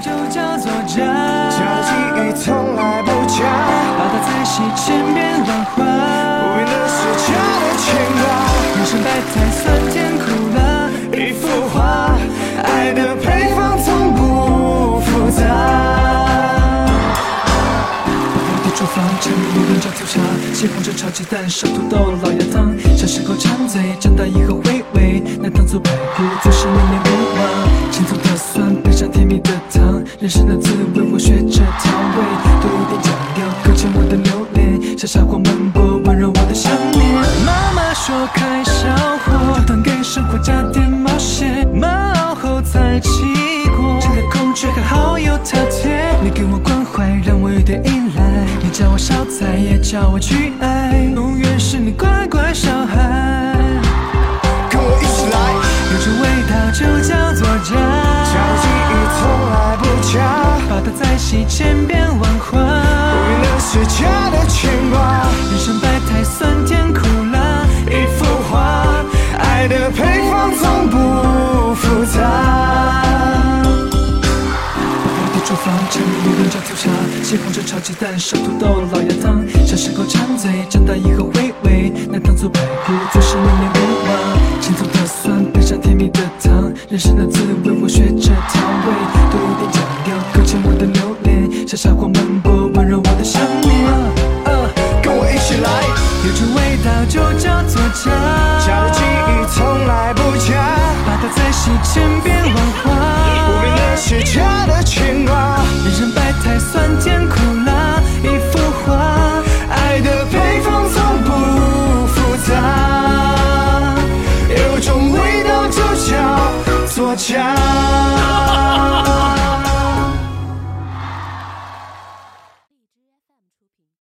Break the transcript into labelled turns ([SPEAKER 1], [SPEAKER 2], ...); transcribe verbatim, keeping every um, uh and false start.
[SPEAKER 1] 就叫做假，
[SPEAKER 2] 假的记忆从来不假，
[SPEAKER 1] 把它在洗千变万化，
[SPEAKER 2] 不变的是假的牵挂。
[SPEAKER 1] 人生百态，酸甜苦辣，
[SPEAKER 2] 一幅画，爱的配方从不复杂。
[SPEAKER 1] 厨房，柴米油盐酱醋茶，西红柿炒鸡蛋，烧土豆，老鸭汤。小时候馋嘴，长大以后回味，那糖醋排骨总是念念不忘。青葱的酸，配上甜蜜的糖，人生的滋味我学着调味，多一点酱料，勾起我的留恋，像沙漠漫步，温柔我的想念。妈妈说开小火，就当给生活加点冒险，慢熬后才起锅。这个空却还好有饕餮，你给我关怀，让我有点依赖。你叫我烧菜，也叫我去爱，永远是你乖乖小孩。
[SPEAKER 2] 跟我一起来，
[SPEAKER 1] 有种味道就叫做假，
[SPEAKER 2] 假的记忆从来不假，
[SPEAKER 1] 把它再洗千变万化，
[SPEAKER 2] 不变的是假的牵挂。
[SPEAKER 1] 人生百态，酸甜苦辣，
[SPEAKER 2] 一幅画，爱的配方从不复杂。
[SPEAKER 1] 厨房，柴米油盐酱醋茶，西红柿炒鸡蛋，烧土豆，老鸭汤。小时候馋嘴，长大以后回味，那糖醋排骨总是念念不忘。青葱的酸，配上甜蜜的糖，人生的滋味